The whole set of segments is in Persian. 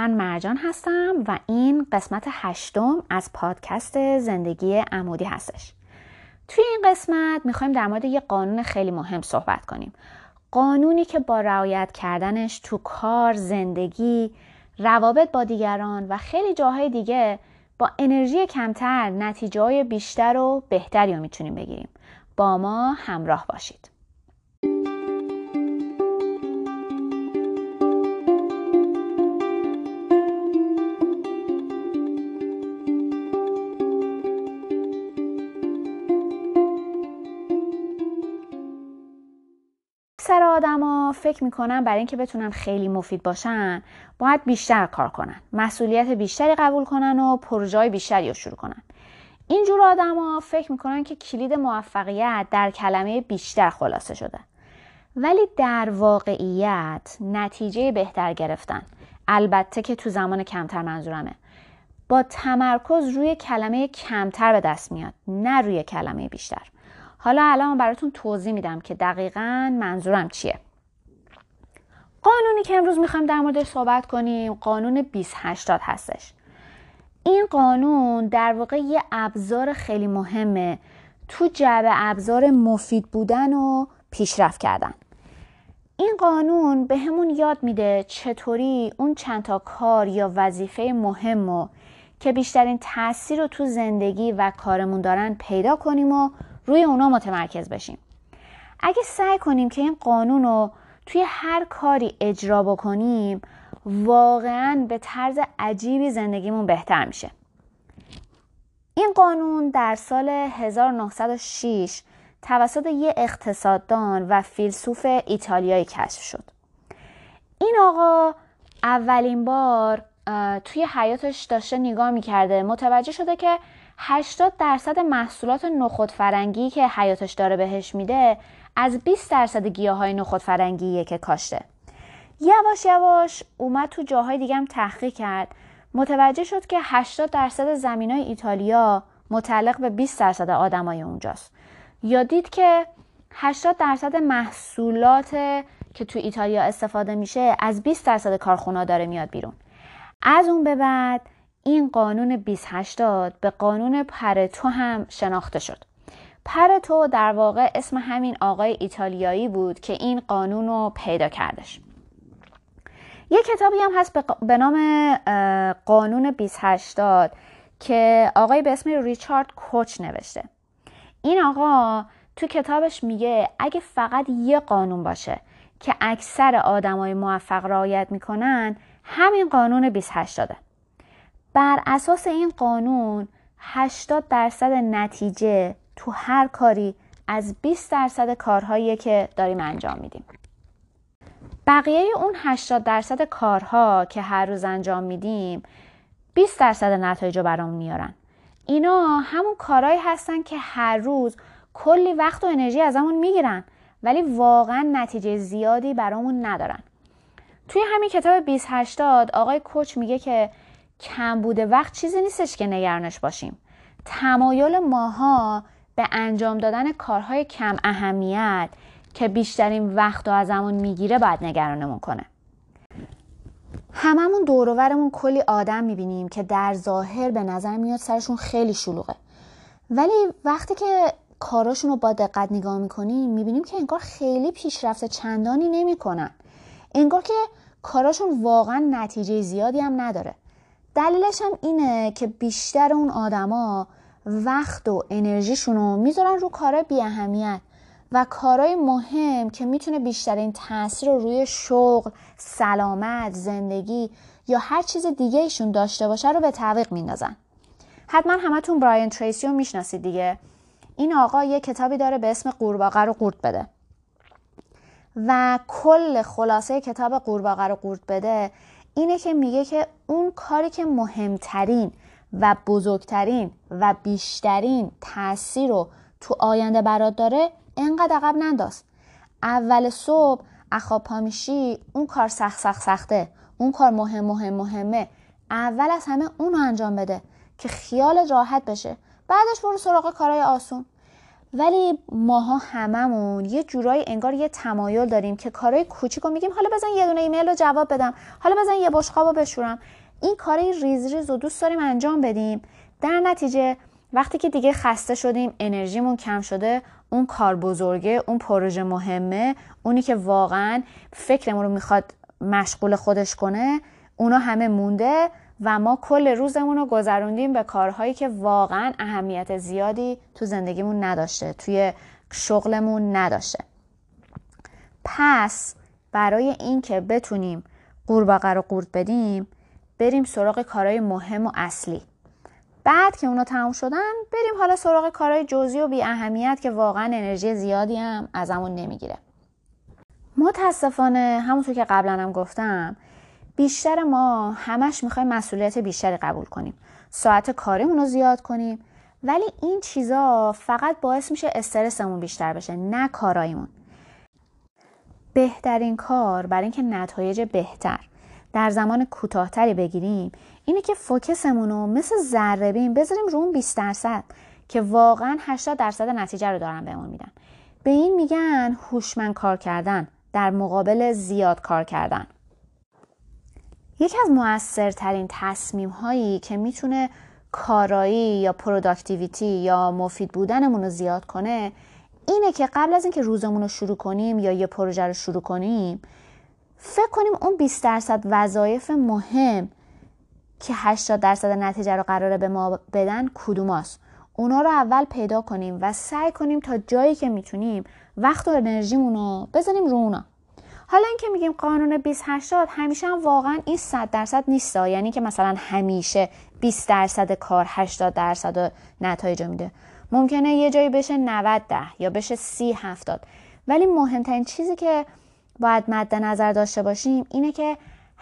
من مرجان هستم و این قسمت 8 از پادکست زندگی عمودی هستش. توی این قسمت میخوایم در مورد یه قانون خیلی مهم صحبت کنیم. قانونی که با رعایت کردنش تو کار، زندگی، روابط با دیگران و خیلی جاهای دیگه با انرژی کمتر نتیجه‌های بیشتر و بهتری رو میتونیم بگیریم. با ما همراه باشید. اکثر آدما فکر میکنن برای اینکه بتونن خیلی مفید باشن باید بیشتر کار کنن، مسئولیت بیشتری قبول کنن و پروژه‌های بیشتری رو شروع کنن. اینجور آدما فکر میکنن که کلید موفقیت در کلمه بیشتر خلاصه شده. ولی در واقعیت نتیجه بهتر گرفتن، البته که تو زمان کمتر منظورمه، با تمرکز روی کلمه کمتر به دست میاد، نه روی کلمه بیشتر. حالا الان براتون توضیح میدم که دقیقاً منظورم چیه. قانونی که امروز میخوایم در موردش صحبت کنیم قانون 2080 هستش. این قانون در واقع یه ابزار خیلی مهمه تو جعبه ابزار مفید بودن و پیشرفت کردن. این قانون به همون یاد میده چطوری اون چند تا کار یا وظیفه مهمو که بیشترین تأثیر رو تو زندگی و کارمون دارن پیدا کنیم و روی اونا متمرکز بشیم. اگه سعی کنیم که این قانون رو توی هر کاری اجرا بکنیم واقعاً به طرز عجیبی زندگیمون بهتر میشه. این قانون در سال 1906 توسط یه اقتصاددان و فیلسوف ایتالیایی کشف شد. این آقا اولین بار توی حیاتش داشته نگاه میکرده، متوجه شده که 80% محصولات نخود فرنگی که حیاتش داره بهش میده از 20% گیاهای نخود فرنگیه که کاشته. یواش یواش اومد تو جاهای دیگه هم تحقیق کرد، متوجه شد که 80% زمینای ایتالیا متعلق به 20% آدمای اونجاست. یا دید که 80% محصولات که تو ایتالیا استفاده میشه از 20% کارخونا داره میاد بیرون. از اون به بعد این قانون 2080 به قانون پرتو هم شناخته شد. پرتو در واقع اسم همین آقای ایتالیایی بود که این قانون رو پیدا کردش. یه کتابی هم هست به نام قانون 2080 که آقای به اسم ریچارد کوچ نوشته. این آقا تو کتابش میگه اگه فقط یه قانون باشه که اکثر آدمای موفق رعایت میکنن، همین قانون 2080. بر اساس این قانون 80% نتیجه تو هر کاری از 20% کارهایی که داریم انجام میدیم. بقیه اون 80% کارها که هر روز انجام میدیم 20% نتایج رو برامون میارن. اینا همون کارهایی هستن که هر روز کلی وقت و انرژی ازمون میگیرن ولی واقعا نتیجه زیادی برامون ندارن. توی همین کتاب 2080 آقای کوچ میگه که کمبود وقت چیزی نیستش که نگرانش باشیم. تمایل ماها به انجام دادن کارهای کم اهمیت که بیشترین وقت رو ازمون میگیره باید نگرانمون کنه. هممون دور و برمون کلی آدم میبینیم که در ظاهر به نظر میاد سرشون خیلی شلوغه، ولی وقتی که کاراشون رو با دقت نگاه میکنیم میبینیم که انگار خیلی پیشرفت چندانی نمیکنن. انگار که کاراشون واقعا نتیجه زیادی هم نداره. دلیلش هم اینه که بیشتر اون آدما وقت و انرژیشون رو میذارن رو کارهای بی اهمیت و کارهای مهم که میتونه بیشترین تاثیر رو روی شغل، سلامت، زندگی یا هر چیز دیگه ایشون داشته باشه رو به تعویق میندازن. حتما همتون برایان تریسی رو میشناسید دیگه. این آقا یه کتابی داره به اسم قورباغه رو قورت بده و کل خلاصه کتاب قورباغه رو قورت بده اینه که میگه که اون کاری که مهمترین و بزرگترین و بیشترین تأثیر رو تو آینده برات داره انقدر عقب ننداز. اول صبح اخواب پا میشی اون کار سخته، اون کار مهمه، اول از همه اون رو انجام بده که خیالت راحت بشه. بعدش برو سراغ کارهای آسون. ولی ماها هممون یه جورایی انگار یه تمایل داریم که کارهای کوچیکو میگیم حالا بزن یه دونه ایمیل رو جواب بدم، حالا بزن یه بشقابو بشورم. این کارهای ریز ریز رو دوست داریم انجام بدیم. در نتیجه وقتی که دیگه خسته شدیم، انرژیمون کم شده، اون کار بزرگه، اون پروژه مهمه، اونی که واقعا فکرمون رو میخواد مشغول خودش کنه، اونا همه مونده و ما کل روزمون رو گذروندیم به کارهایی که واقعا اهمیت زیادی تو زندگیمون نداشته، توی شغلمون نداشته. پس برای این که بتونیم قورباغه رو قورت بدیم، بریم سراغ کارهای مهم و اصلی. بعد که اونا تموم شدن، بریم حالا سراغ کارهای جزئی و بی اهمیت که واقعا انرژی زیادی هم ازمون نمیگیره. متاسفانه همونطور که قبلا هم گفتم، بیشتر ما همش میخوایم مسئولیت بیشتری قبول کنیم، ساعت کاریمون رو زیاد کنیم، ولی این چیزا فقط باعث میشه استرسمون بیشتر بشه، نه کارایمون. بهترین کار برای اینکه نتایج بهتر در زمان کوتاه‌تری بگیریم اینه که فوکسمون رو مثل ذره‌بین بذاریم رو اون 20% که واقعا 80% نتیجه رو دارن بهمون میدن. به این میگن هوشمند کار کردن در مقابل زیاد کار کردن. یکی از مؤثرترین تصمیم هایی که میتونه کارایی یا پروداکتیویتی یا مفید بودنمون رو زیاد کنه اینه که قبل از اینکه روزمون رو شروع کنیم یا یه پروژه رو شروع کنیم، فکر کنیم اون 20% وظایف مهم که 80% نتیجه رو قراره به ما بدن کدوماست. اونا رو اول پیدا کنیم و سعی کنیم تا جایی که میتونیم وقت و انرژیمون رو بذاریم رو اونا. حالا اینکه میگیم قانون 20-80 همیشه هم واقعا این 100% نیست، یعنی که مثلا همیشه 20% کار 80% نتایج میده. ممکنه یه جایی بشه 90-10 یا بشه 30-70، ولی مهمترین چیزی که باید مد نظر داشته باشیم اینه که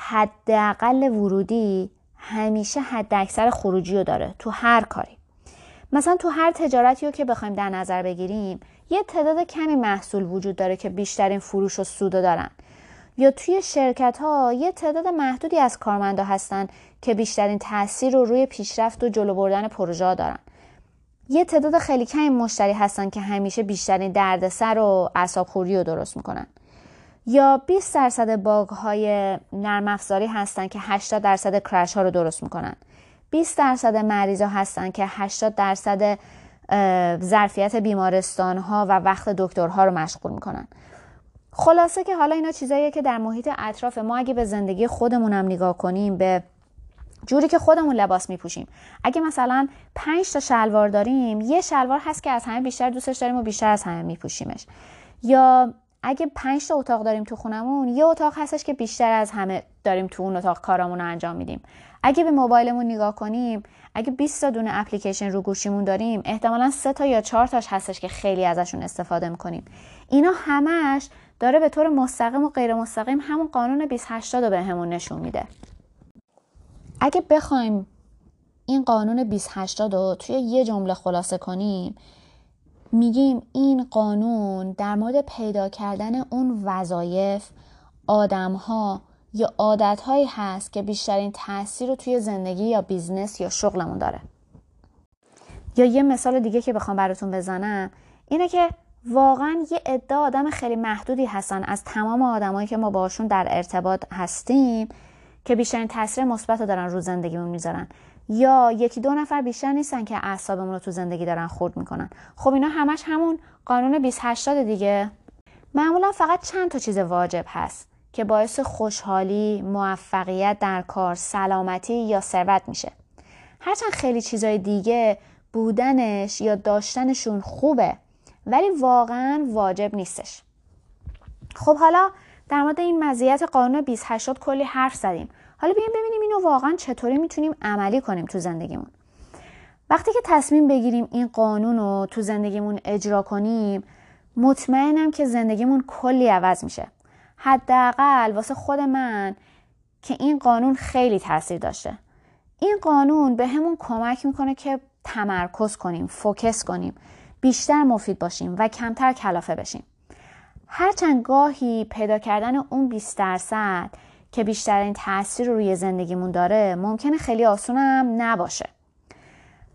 حداقل ورودی همیشه حد اکثر خروجی رو داره تو هر کاری. مثلا تو هر تجارتی رو که بخوایم در نظر بگیریم، یه تعداد کمی محصول وجود داره که بیشترین فروش و سود دارن، یا توی شرکت ها یه تعداد محدودی از کارمندا هستن که بیشترین تاثیر رو روی پیشرفت و جلو بردن پروژه ها دارن. یه تعداد خیلی کمی مشتری هستن که همیشه بیشترین دردسر و اعصاب‌خوری رو درست میکنن. یا 20% باگ های نرم افزاری هستن که 80% کرش ها رو درست میکنن. 20% مریضا هستن که 80% ظرفیت بیمارستان ها و وقت دکترها رو مشغول میکنن. خلاصه که حالا اینا چیزاییه که در محیط اطراف ما اگه به زندگی خودمون هم نگاه کنیم، به جوری که خودمون لباس میپوشیم، اگه مثلا 5 تا شلوار داریم، یه شلوار هست که از همه بیشتر دوستش داریم و بیشتر از همه میپوشیمش. یا اگه 5 تا اتاق داریم تو خونمون، یه اتاق هستش که بیشتر از همه داریم تو اون اتاق کارامون رو انجام میدیم. اگه به موبایلمون نگاه کنیم، اگه 20 تا دونه اپلیکیشن رو گوشیمون داریم، احتمالاً 3 تا یا 4 تاش هستش که خیلی ازشون استفاده میکنیم. اینا همش داره به طور مستقیم و غیر مستقیم همون قانون 20-80 رو بهمون نشون میده. اگه بخوایم این قانون 20-80 رو توی یه جمله خلاصه کنیم، میگیم این قانون در مورد پیدا کردن اون وظایف، آدم‌ها یا عادت‌هایی هست که بیشترین تأثیر رو توی زندگی یا بیزنس یا شغلمون داره. یا یه مثال دیگه که بخوام براتون بزنم اینه که واقعا یه عده آدم خیلی محدودی هستن از تمام آدمایی که ما باشون در ارتباط هستیم که بیشترین تاثیر مثبت رو دارن رو زندگیمون میذارن، یا 1-2 نفر بیشتر نیستن که اعصابمون رو تو زندگی دارن خورد میکنن. خب اینا همش همون قانون 20-80 دیگه. معمولا فقط چند تا چیز واجب هست که باعث خوشحالی، موفقیت در کار، سلامتی یا ثروت میشه. هرچند خیلی چیزای دیگه بودنش یا داشتنشون خوبه، ولی واقعا واجب نیستش. خب حالا در مورد این مزیت قانون 20-80 کلی حرف زدیم. حالا بیایم ببینیم اینو واقعا چطوری میتونیم عملی کنیم تو زندگیمون. وقتی که تصمیم بگیریم این قانون رو تو زندگیمون اجرا کنیم، مطمئنم که زندگیمون کلی عوض میشه. حداقل واسه خود من که این قانون خیلی تاثیر داشته. این قانون به همون کمک میکنه که تمرکز کنیم، فوکس کنیم، بیشتر مفید باشیم و کمتر کلافه بشیم. هرچند گاهی پیدا کردن اون 20% که بیشترین تأثیر رو روی زندگیمون داره ممکنه خیلی آسون هم نباشه.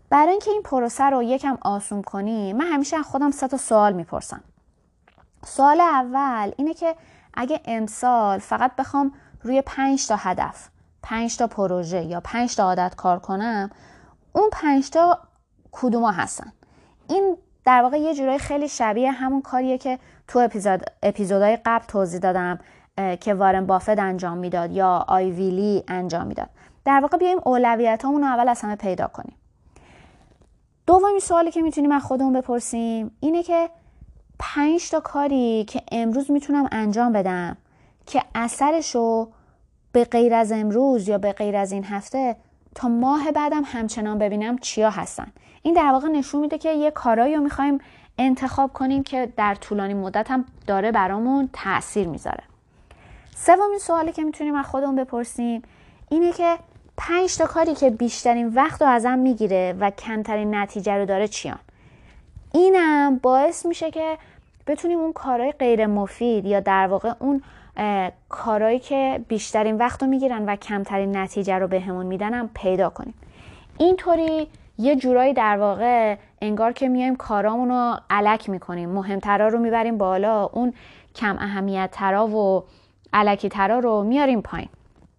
برای اینکه این پروسه رو یکم آسون کنی، من همیشه از خودم 3 سوال میپرسم. سوال اول اینه که اگه امسال فقط بخوام روی 5 هدف، 5 پروژه یا 5 عادت کار کنم، اون 5 کدوما هستن؟ این در واقع یه جورایی خیلی شبیه همون کاریه که تو اپیزودهای قبل توضیح دادم که وارن بافت انجام میداد یا آیویلی انجام میداد. در واقع بیایم اولویتامون رو اول از همه پیدا کنیم. دومین سوالی که میتونیم از خودمون بپرسیم اینه که 5 کاری که امروز میتونم انجام بدم که اثرشو به غیر از امروز یا به غیر از این هفته تا ماه بعدم همچنان ببینم چیا هستن. این در واقع نشون میده که یه کارایی رو میخوایم انتخاب کنیم که در طولانی مدت هم داره برامون تأثیر میذاره. سومین سوالی که میتونیم از خودمون بپرسیم اینه که 5 کاری که بیشترین وقت رو ازم میگیره و کمترین نتیجه رو داره چیان. اینم باعث میشه که بتونیم اون کارهای غیر مفید یا در واقع اون کارهایی که بیشترین وقت رو میگیرن و کمترین نتیجه رو بهمون میدن هم پیدا کنیم. اینطوری یه جورایی در واقع انگار که میایم کارامون رو الک میکنیم، مهمترا رو میبریم بالا، اون کم اهمیت ترا و الکی ترا رو میاریم پایین.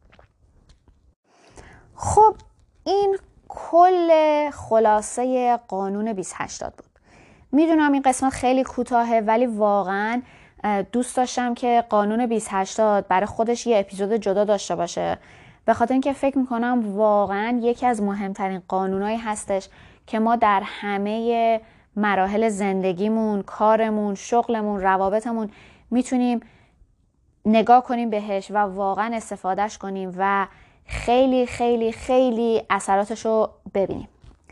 خب این کل خلاصه قانون 2080 بود. میدونم این قسمت خیلی کوتاهه، ولی واقعا دوست داشتم که قانون 2080 برای خودش یه اپیزود جدا داشته باشه، به خاطر اینکه فکر میکنم واقعا یکی از مهمترین قانونایی هستش که ما در همه مراحل زندگیمون، کارمون، شغلمون، روابطمون میتونیم نگاه کنیم بهش و واقعا استفادهش کنیم و خیلی خیلی خیلی اثراتشو ببینیم.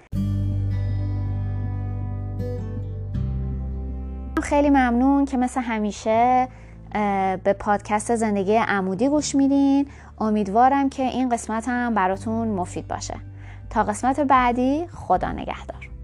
خیلی ممنون که مثل همیشه به پادکست زندگی عمودی گوش میدین. امیدوارم که این قسمت هم براتون مفید باشه. تا قسمت بعدی، خدا نگهدار.